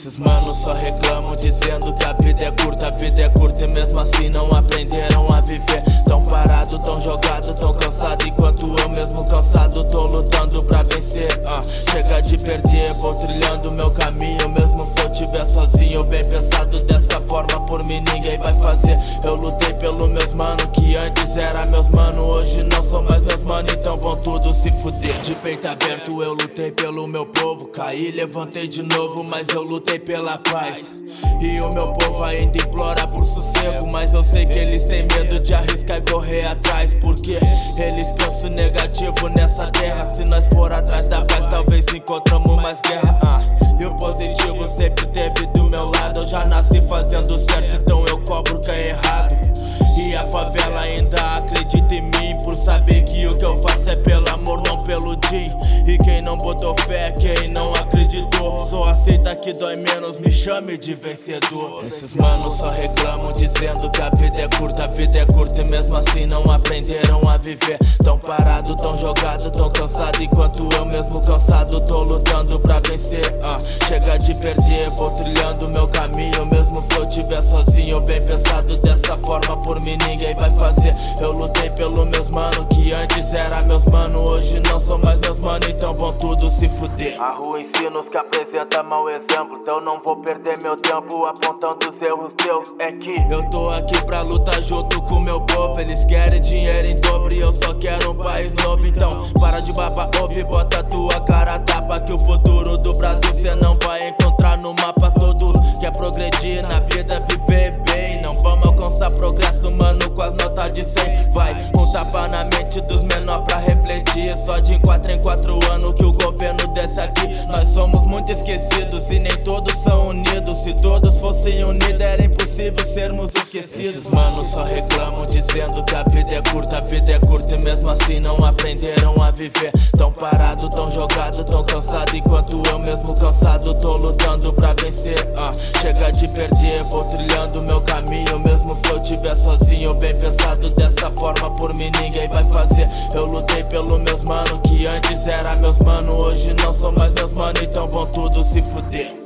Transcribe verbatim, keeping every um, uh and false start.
Esses manos só reclamam dizendo que a vida é curta, a vida é curta e mesmo assim não aprenderam a viver. Tão parado, tão jogado, tão cansado, enquanto eu mesmo cansado tô lutando pra vencer. ah, Chega de perder, vou trilhando meu caminho, mesmo se eu tiver sozinho. Bem pensado, dessa forma por mim ninguém vai fazer. Eu lutei pelo meus mano, que antes era meus mano, hoje não são mais meus mano, então vão tudo se fuder. De peito aberto eu lutei pelo meu povo, caí, levantei de novo, mas eu lutei pela paz. E o meu povo ainda implora por sossego, mas eu sei que eles têm medo de arriscar e correr atrás, porque eles pensam negativo nessa terra. Se nós for atrás da paz, talvez encontramos mais guerra. ah, E o positivo sempre teve do meu lado. Eu já nasci fazendo certo, então eu cobro o que é errado. E a favela ainda acredita em mim, por saber que o que eu faço é pelo amor, não pelo din. E quem não botou fé é quem não acreditou. Só aceita que dói menos, me chame de vencedor. Esses manos só reclamam dizendo que a vida é curta, a vida é curta e mesmo assim não aprenderam a viver. Tão parado, tão jogado, tão cansado, enquanto eu mesmo cansado tô lutando pra vencer. ah, Chega de perder, vou trilhando meu caminho, mesmo se eu tiver sozinho. Bem pensado, dessa forma por mim ninguém vai fazer. Eu lutei pelo meus mano, que antes era meus mano, hoje não são mais meus mano, então vão tudo se fuder. A rua ensina os que apresenta mau exemplo, então não vou perder meu tempo apontando os erros teus. É que eu tô aqui pra lutar junto com meu povo. Eles querem dinheiro em dobro e eu só quero um país novo. Então para de baba, ouve, bota tua cara a tapa, que o futuro do Brasil cê não vai encontrar no mapa. Todos quer progredir na vida, viver bem, não vamos alcançar progresso, mano, com as notas de cem. Vai, um tapa na mente dos menor pra refletir. Só de em quatro em quatro anos que o governo desce aqui. Nós somos muito esquecidos e nem todos são unidos. Se todos fossem unidos era impossível sermos esquecidos. Esses manos só reclamam dizendo que a vida é curta, a vida é curta e mesmo assim não aprenderam a viver. Tão parado, tão jogado, tão cansado, enquanto eu mesmo cansado tô lutando pra vencer. ah, Chega de perder, vou trilhando meu caminho, mesmo se eu tiver sozinho. Bem pensado, dessa forma por mim ninguém vai fazer. Eu lutei pelo meus mano, que antes era meus mano, hoje não são mais meus mano, então vão tudo se fuder.